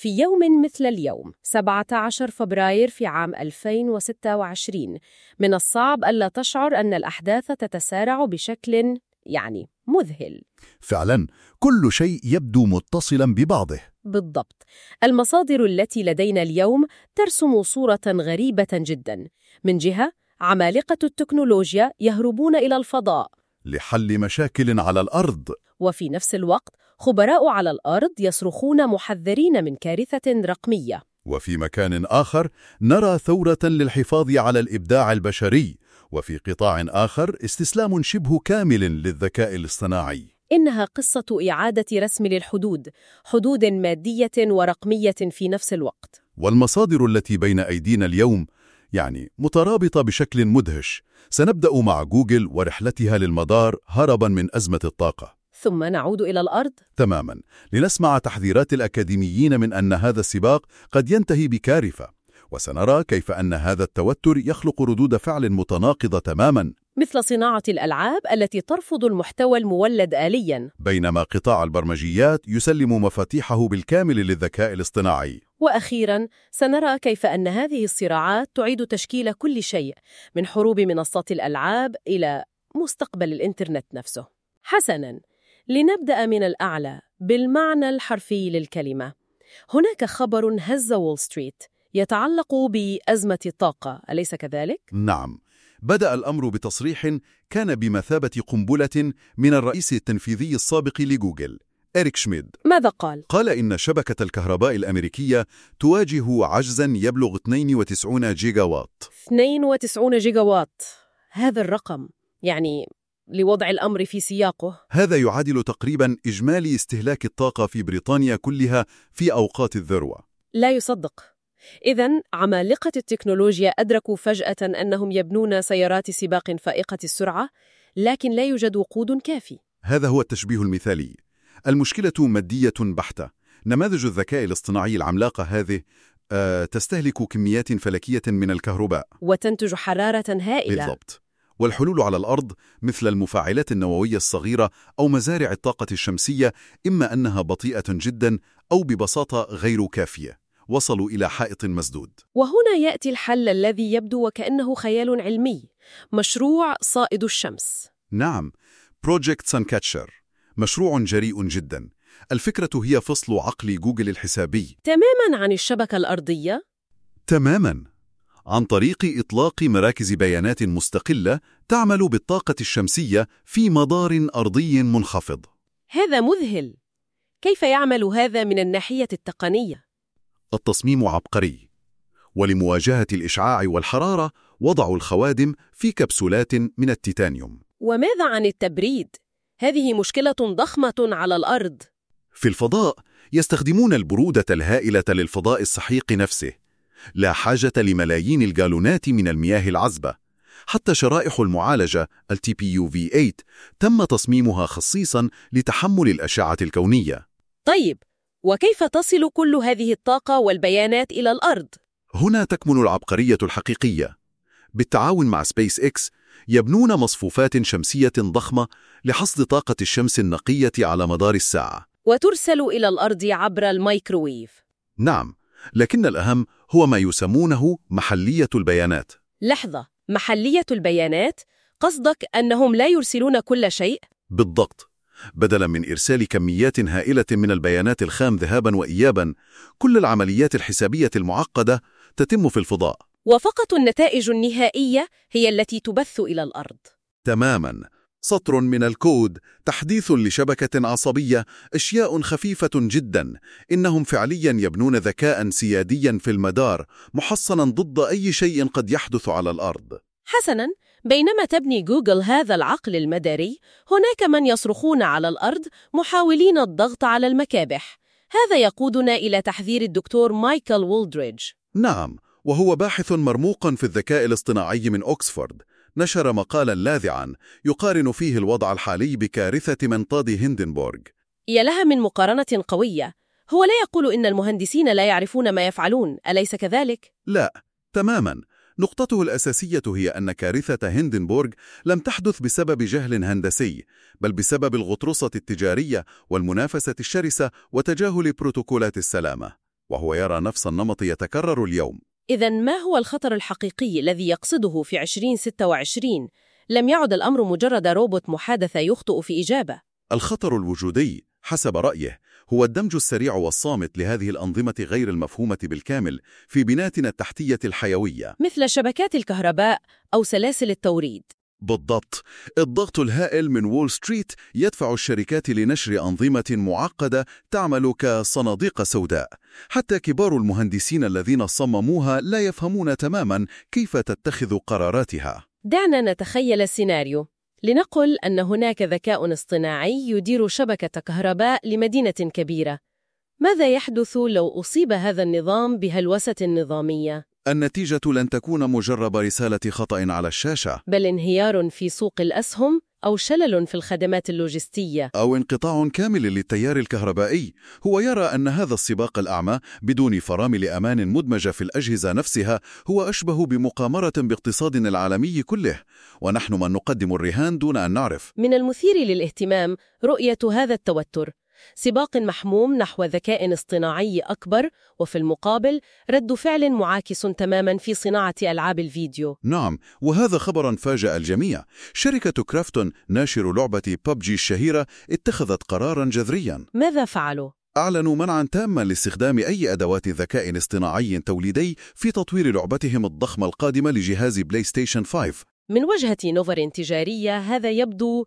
في يوم مثل اليوم 17 فبراير في عام 2026 من الصعب ألا تشعر أن الأحداث تتسارع بشكل مذهل. فعلا كل شيء يبدو متصلا ببعضه. بالضبط. المصادر التي لدينا اليوم ترسم صورة غريبة جدا. من جهة، عمالقة التكنولوجيا يهربون إلى الفضاء لحل مشاكل على الأرض، وفي نفس الوقت خبراء على الأرض يصرخون محذرين من كارثة رقمية. وفي مكان آخر نرى ثورة للحفاظ على الإبداع البشري، وفي قطاع آخر استسلام شبه كامل للذكاء الاصطناعي. إنها قصة إعادة رسم للحدود، حدود مادية ورقمية في نفس الوقت. والمصادر التي بين أيدينا اليوم مترابطة بشكل مدهش. سنبدأ مع جوجل ورحلتها للمدار هرباً من أزمة الطاقة، ثم نعود إلى الأرض تماماً لنسمع تحذيرات الأكاديميين من أن هذا السباق قد ينتهي بكارثة، وسنرى كيف أن هذا التوتر يخلق ردود فعل متناقضة تماماً، مثل صناعة الألعاب التي ترفض المحتوى المولد آلياً، بينما قطاع البرمجيات يسلم مفاتيحه بالكامل للذكاء الاصطناعي. وأخيراً سنرى كيف أن هذه الصراعات تعيد تشكيل كل شيء، من حروب منصات الألعاب إلى مستقبل الإنترنت نفسه. حسناً، لنبدأ من الأعلى بالمعنى الحرفي للكلمة. هناك خبر هز وول ستريت يتعلق بأزمة الطاقة، أليس كذلك؟ نعم، بدأ الأمر بتصريح كان بمثابة قنبلة من الرئيس التنفيذي السابق لجوجل إريك شميد. ماذا قال؟ قال إن شبكة الكهرباء الأمريكية تواجه عجزاً يبلغ 92 جيجا وات. 92 جيجا وات، هذا الرقم لوضع الأمر في سياقه، هذا يعادل تقريباً إجمالي استهلاك الطاقة في بريطانيا كلها في أوقات الذروة. لا يصدق. إذن عمالقة التكنولوجيا أدركوا فجأة أنهم يبنون سيارات سباق فائقة السرعة، لكن لا يوجد وقود كافي. هذا هو التشبيه المثالي. المشكلة مادية بحتة. نماذج الذكاء الاصطناعي العملاقة هذه تستهلك كميات فلكية من الكهرباء وتنتج حرارة هائلة. بالضبط. والحلول على الأرض مثل المفاعلات النووية الصغيرة أو مزارع الطاقة الشمسية إما أنها بطيئة جدا أو ببساطة غير كافية. وصلوا إلى حائط مسدود. وهنا يأتي الحل الذي يبدو وكأنه خيال علمي، مشروع صائد الشمس. نعم، بروجكت سانكاتشر، مشروع جريء جدا. الفكرة هي فصل عقل جوجل الحسابي تماما عن الشبكة الأرضية، تماما، عن طريق إطلاق مراكز بيانات مستقلة تعمل بالطاقة الشمسية في مدار أرضي منخفض. هذا مذهل. كيف يعمل هذا من الناحية التقنية؟ التصميم عبقري، ولمواجهة الإشعاع والحرارة وضعوا الخوادم في كبسولات من التيتانيوم. وماذا عن التبريد؟ هذه مشكلة ضخمة على الأرض. في الفضاء يستخدمون البرودة الهائلة للفضاء السحيق نفسه، لا حاجة لملايين الجالونات من المياه العذبة. حتى شرائح المعالجة الTPU V8 تم تصميمها خصيصاً لتحمل الأشعة الكونية. طيب، وكيف تصل كل هذه الطاقة والبيانات إلى الأرض؟ هنا تكمن العبقرية الحقيقية. بالتعاون مع سبيس إكس يبنون مصفوفات شمسية ضخمة لحصد طاقة الشمس النقية على مدار الساعة، وترسل إلى الأرض عبر الميكروويف. نعم، لكن الأهم هو ما يسمونه محلية البيانات. لحظة، محلية البيانات؟ قصدك أنهم لا يرسلون كل شيء؟ بالضبط. بدلاً من إرسال كميات هائلة من البيانات الخام ذهاباً وإياباً، كل العمليات الحسابية المعقدة تتم في الفضاء، وفقط النتائج النهائية هي التي تبث إلى الأرض. تماماً. سطر من الكود، تحديث لشبكة عصبية، أشياء خفيفة جداً. إنهم فعلياً يبنون ذكاء سيادياً في المدار، محصناً ضد أي شيء قد يحدث على الأرض. حسناً، بينما تبني جوجل هذا العقل المداري، هناك من يصرخون على الأرض محاولين الضغط على المكابح. هذا يقودنا إلى تحذير الدكتور مايكل وولدريدج. نعم، وهو باحث مرموق في الذكاء الاصطناعي من أكسفورد. نشر مقالاً لاذعاً يقارن فيه الوضع الحالي بكارثة منطاد هندنبورغ. يا لها من مقارنة قوية. هو لا يقول إن المهندسين لا يعرفون ما يفعلون، أليس كذلك؟ لا، تماماً. نقطته الأساسية هي أن كارثة هندنبورغ لم تحدث بسبب جهل هندسي، بل بسبب الغطرسة التجارية والمنافسة الشرسة وتجاهل بروتوكولات السلامة. وهو يرى نفس النمط يتكرر اليوم. إذن ما هو الخطر الحقيقي الذي يقصده في 2026؟ لم يعد الأمر مجرد روبوت محادثة يخطئ في إجابة. الخطر الوجودي حسب رأيه هو الدمج السريع والصامت لهذه الأنظمة غير المفهومة بالكامل في بناتنا التحتية الحيوية، مثل شبكات الكهرباء أو سلاسل التوريد. بالضبط. الضغط الهائل من وول ستريت يدفع الشركات لنشر أنظمة معقدة تعمل كصناديق سوداء. حتى كبار المهندسين الذين صمموها لا يفهمون تماما كيف تتخذ قراراتها. دعنا نتخيل السيناريو. لنقل أن هناك ذكاء اصطناعي يدير شبكة كهرباء لمدينة كبيرة. ماذا يحدث لو أصيب هذا النظام بهلوسة نظامية؟ النتيجة لن تكون مجرد رسالة خطأ على الشاشة، بل انهيار في سوق الأسهم أو شلل في الخدمات اللوجستية أو انقطاع كامل للتيار الكهربائي. هو يرى أن هذا السباق الأعمى بدون فرامل أمان مدمجة في الأجهزة نفسها هو أشبه بمقامرة باقتصادنا العالمي كله، ونحن من نقدم الرهان دون أن نعرف. من المثير للاهتمام رؤية هذا التوتر، سباق محموم نحو ذكاء اصطناعي أكبر، وفي المقابل رد فعل معاكس تماما في صناعة ألعاب الفيديو. نعم، وهذا خبرا فاجأ الجميع. شركة كرافتون ناشر لعبة ببجي الشهيرة اتخذت قرارا جذريا. ماذا فعلوا؟ أعلنوا منعا تاما لاستخدام أي أدوات ذكاء اصطناعي توليدي في تطوير لعبتهم الضخمة القادمة لجهاز بلاي ستيشن 5. من وجهة نظر تجارية هذا يبدو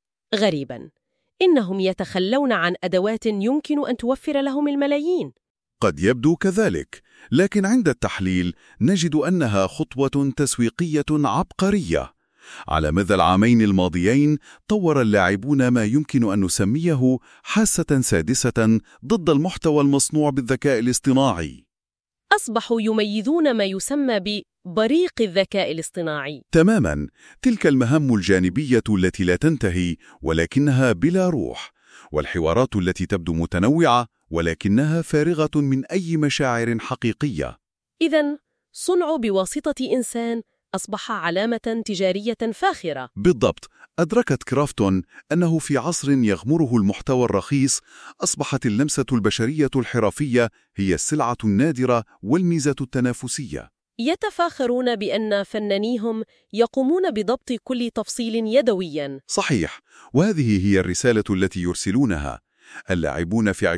غريبا. إنهم يتخلون عن أدوات يمكن أن توفر لهم الملايين. قد يبدو كذلك، لكن عند التحليل نجد أنها خطوة تسويقية عبقرية. على مدى العامين الماضيين طور اللاعبون ما يمكن أن نسميه حاسة سادسة ضد المحتوى المصنوع بالذكاء الاصطناعي. أصبحوا يميزون ما يسمى ببريق الذكاء الاصطناعي. تماما، تلك المهام الجانبية التي لا تنتهي ولكنها بلا روح، والحوارات التي تبدو متنوعة ولكنها فارغة من أي مشاعر حقيقية. إذن صنع بواسطة إنسان أصبح علامة تجارية فاخرة. بالضبط. أدركت كرافتون أنه في عصر يغمره المحتوى الرخيص أصبحت اللمسة البشرية الحرفية هي السلعة النادرة والميزة التنافسية. يتفاخرون بأن فنانيهم يقومون بضبط كل تفصيل يدوياً. صحيح، وهذه هي الرسالة التي يرسلونها. اللاعبون في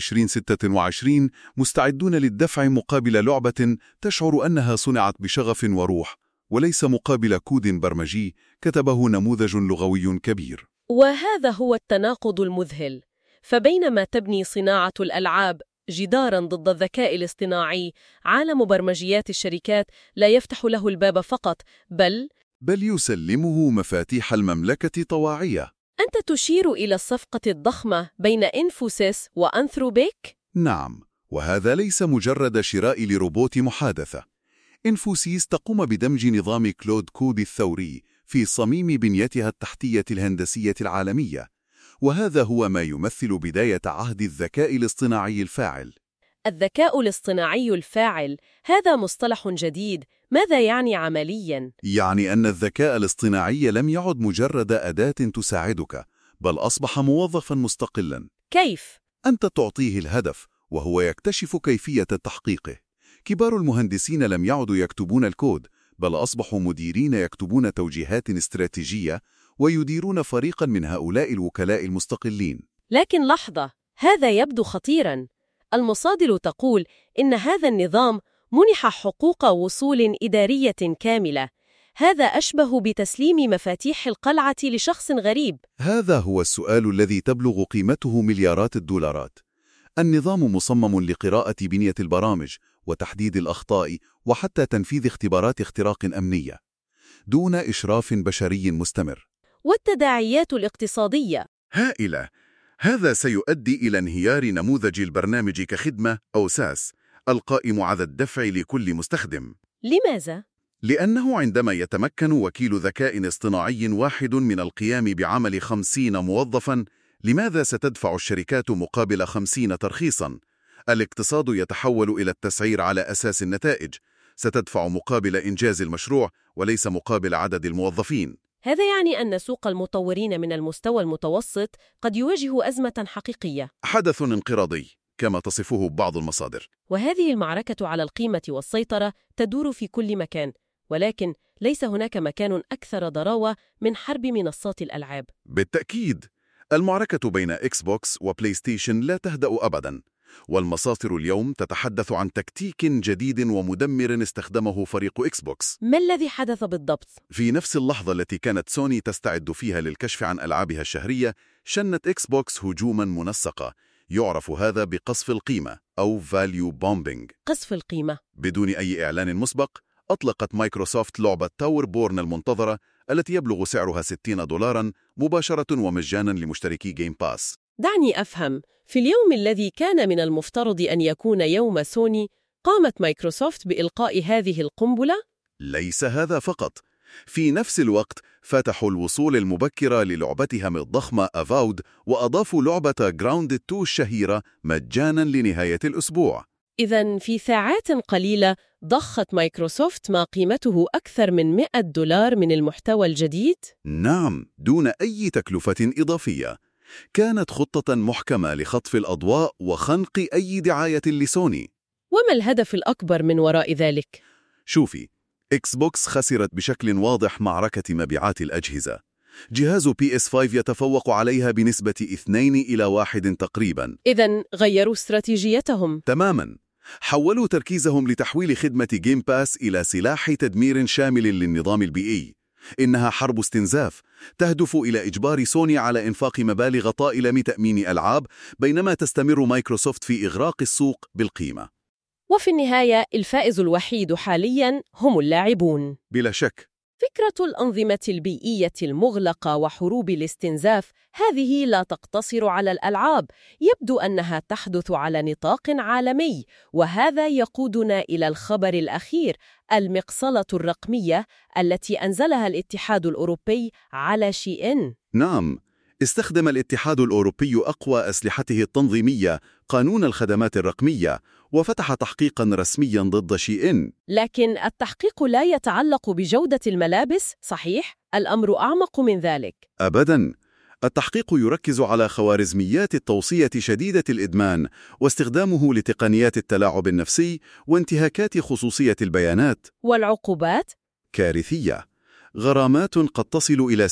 2026 مستعدون للدفع مقابل لعبة تشعر أنها صنعت بشغف وروح، وليس مقابل كود برمجي كتبه نموذج لغوي كبير. وهذا هو التناقض المذهل. فبينما تبني صناعة الألعاب جداراً ضد الذكاء الاصطناعي، عالم برمجيات الشركات لا يفتح له الباب فقط، بل يسلمه مفاتيح المملكة طواعية. أنت تشير إلى الصفقة الضخمة بين إنفوسيس وأنثروبيك؟ نعم، وهذا ليس مجرد شراء لروبوت محادثة. إنفوسيس تقوم بدمج نظام كلود كود الثوري في صميم بنيتها التحتية الهندسية العالمية، وهذا هو ما يمثل بداية عهد الذكاء الاصطناعي الفاعل. الذكاء الاصطناعي الفاعل، هذا مصطلح جديد. ماذا يعني عملياً؟ يعني أن الذكاء الاصطناعي لم يعد مجرد أداة تساعدك، بل أصبح موظفاً مستقلاً. كيف؟ أنت تعطيه الهدف وهو يكتشف كيفية تحقيقه. كبار المهندسين لم يعدوا يكتبون الكود، بل أصبحوا مديرين يكتبون توجيهات استراتيجية ويديرون فريقاً من هؤلاء الوكلاء المستقلين. لكن لحظة، هذا يبدو خطيراً. المصادر تقول إن هذا النظام منح حقوق وصول إدارية كاملة. هذا أشبه بتسليم مفاتيح القلعة لشخص غريب. هذا هو السؤال الذي تبلغ قيمته مليارات الدولارات. النظام مصمم لقراءة بنية البرامج وتحديد الأخطاء وحتى تنفيذ اختبارات اختراق أمنية دون إشراف بشري مستمر. والتداعيات الاقتصادية هائلة. هذا سيؤدي إلى انهيار نموذج البرنامج كخدمة أو ساس القائم على الدفع لكل مستخدم. لماذا؟ لأنه عندما يتمكن وكيل ذكاء اصطناعي واحد من القيام بعمل 50 موظفاً، لماذا ستدفع الشركات مقابل 50 ترخيصاً؟ الاقتصاد يتحول إلى التسعير على أساس النتائج. ستدفع مقابل إنجاز المشروع وليس مقابل عدد الموظفين. هذا يعني أن سوق المطورين من المستوى المتوسط قد يواجه أزمة حقيقية. حدث انقراضي. كما تصفه بعض المصادر. وهذه المعركة على القيمة والسيطرة تدور في كل مكان، ولكن ليس هناك مكان أكثر ضراوة من حرب منصات الألعاب. بالتأكيد، المعركة بين إكس بوكس وبلاي ستيشن لا تهدأ أبداً، والمصادر اليوم تتحدث عن تكتيك جديد ومدمر استخدمه فريق إكس بوكس. ما الذي حدث بالضبط؟ في نفس اللحظة التي كانت سوني تستعد فيها للكشف عن ألعابها الشهرية، شنت إكس بوكس هجوماً منسقا يعرف هذا بقصف القيمة أو value bombing. قصف القيمة. بدون أي إعلان مسبق، أطلقت مايكروسوفت لعبة تاور بورن المنتظرة التي يبلغ سعرها $60 مباشرة ومجانا لمشتركي جيم باس. دعني أفهم، في اليوم الذي كان من المفترض أن يكون يوم سوني، قامت مايكروسوفت بإلقاء هذه القنبلة؟ ليس هذا فقط، في نفس الوقت فتحوا الوصول المبكرة للعبتهم الضخمة أفاود، وأضافوا لعبة Grounded 2 الشهيرة مجانا لنهاية الأسبوع. إذن في ساعات قليلة ضخت مايكروسوفت ما قيمته أكثر من $100 من المحتوى الجديد؟ نعم، دون أي تكلفة إضافية. كانت خطة محكمة لخطف الأضواء وخنق أي دعاية لسوني. وما الهدف الأكبر من وراء ذلك؟ شوفي، إكس بوكس خسرت بشكل واضح معركة مبيعات الأجهزة. جهاز PS5 يتفوق عليها بنسبة 2-1 تقريباً. إذن غيروا استراتيجيتهم تماماً، حولوا تركيزهم لتحويل خدمة جيم باس إلى سلاح تدمير شامل للنظام البيئي. إنها حرب استنزاف تهدف إلى إجبار سوني على إنفاق مبالغ طائلة لتأمين ألعاب، بينما تستمر مايكروسوفت في إغراق السوق بالقيمة. وفي النهاية الفائز الوحيد حالياً هم اللاعبون. بلا شك. فكرة الأنظمة البيئية المغلقة وحروب الاستنزاف هذه لا تقتصر على الألعاب، يبدو أنها تحدث على نطاق عالمي، وهذا يقودنا إلى الخبر الأخير، المقصلة الرقمية التي أنزلها الاتحاد الأوروبي على شيئين. نعم، استخدم الاتحاد الأوروبي أقوى أسلحته التنظيمية، قانون الخدمات الرقمية، وفتح تحقيقاً رسمياً ضد شيئين. لكن التحقيق لا يتعلق بجودة الملابس، صحيح؟ الأمر أعمق من ذلك. أبداً، التحقيق يركز على خوارزميات التوصية شديدة الإدمان، واستخدامه لتقنيات التلاعب النفسي وانتهاكات خصوصية البيانات. والعقوبات؟ كارثية، غرامات قد تصل إلى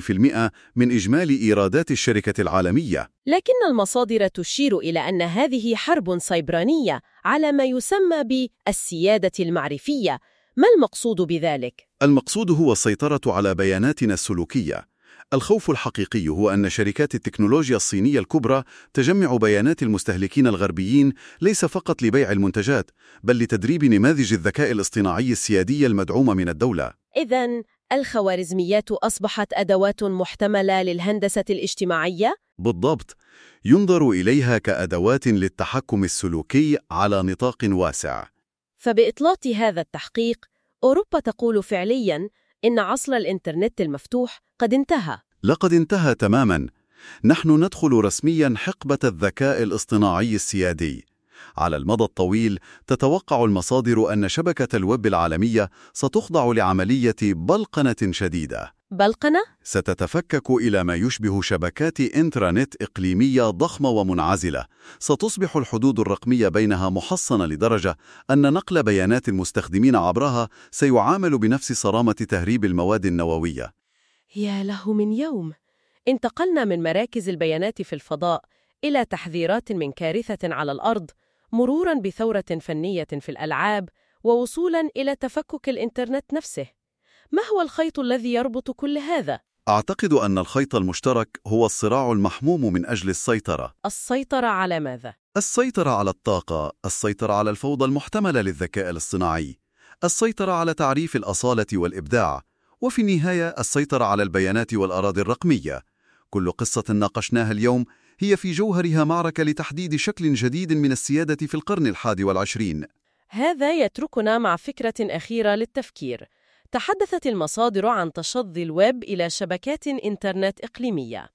6% من إجمالي إيرادات الشركة العالمية. لكن المصادر تشير إلى أن هذه حرب سيبرانية على ما يسمى بالسيادة المعرفية. ما المقصود بذلك؟ المقصود هو السيطرة على بياناتنا السلوكية. الخوف الحقيقي هو أن شركات التكنولوجيا الصينية الكبرى تجمع بيانات المستهلكين الغربيين ليس فقط لبيع المنتجات، بل لتدريب نماذج الذكاء الاصطناعي السيادية المدعومة من الدولة. إذن الخوارزميات أصبحت أدوات محتملة للهندسة الاجتماعية؟ بالضبط، ينظر إليها كأدوات للتحكم السلوكي على نطاق واسع. فبإطلاق هذا التحقيق، أوروبا تقول فعلياً إن عصر الإنترنت المفتوح قد انتهى. لقد انتهى تماماً. نحن ندخل رسمياً حقبة الذكاء الاصطناعي السيادي. على المدى الطويل، تتوقع المصادر أن شبكة الويب العالمية ستخضع لعملية بلقنة شديدة. بلقنة؟ ستتفكك إلى ما يشبه شبكات إنترنت إقليمية ضخمة ومنعزلة. ستصبح الحدود الرقمية بينها محصنة لدرجة أن نقل بيانات المستخدمين عبرها سيعامل بنفس صرامة تهريب المواد النووية. يا له من يوم! انتقلنا من مراكز البيانات في الفضاء إلى تحذيرات من كارثة على الأرض، مروراً بثورة فنية في الألعاب، ووصولاً إلى تفكك الإنترنت نفسه. ما هو الخيط الذي يربط كل هذا؟ أعتقد أن الخيط المشترك هو الصراع المحموم من أجل السيطرة. السيطرة على ماذا؟ السيطرة على الطاقة، السيطرة على الفوضى المحتملة للذكاء الاصطناعي، السيطرة على تعريف الأصالة والإبداع، وفي النهاية السيطرة على البيانات والأراضي الرقمية. كل قصة ناقشناها اليوم هي في جوهرها معركة لتحديد شكل جديد من السيادة في القرن ال21. هذا يتركنا مع فكرة أخيرة للتفكير. تحدثت المصادر عن تشظي الويب إلى شبكات إنترنت إقليمية.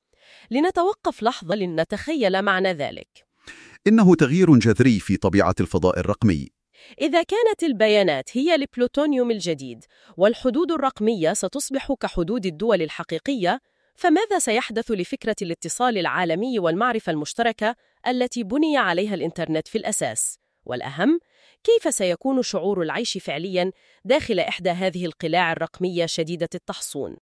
لنتوقف لحظة لنتخيل معنى ذلك. إنه تغيير جذري في طبيعة الفضاء الرقمي. إذا كانت البيانات هي البلوتونيوم الجديد، والحدود الرقمية ستصبح كحدود الدول الحقيقية، فماذا سيحدث لفكرة الاتصال العالمي والمعرفة المشتركة التي بني عليها الإنترنت في الأساس؟ والأهم، كيف سيكون شعور العيش فعلياً داخل إحدى هذه القلاع الرقمية شديدة التحصون؟